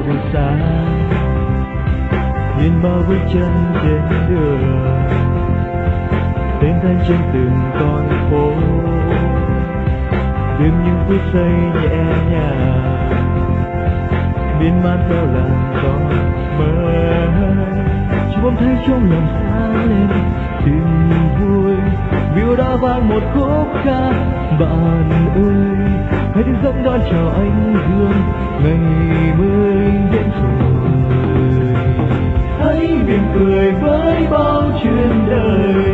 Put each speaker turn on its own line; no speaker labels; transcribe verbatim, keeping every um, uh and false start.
buổi sáng, nhìn bao bước chân trên đường, tên thanh trên từng con phố, tìm những phút giây nhẹ nhàng miên man theo làn gió mơ. Chỉ bỗng thấy trong lòng sáng lên tìm vui, vì đã vang một khúc ca. Bạn ơi, hãy thức giấc đón chào ánh dương, ngày mới đến rồi. Hãy mỉm cười với bao chuyện đời,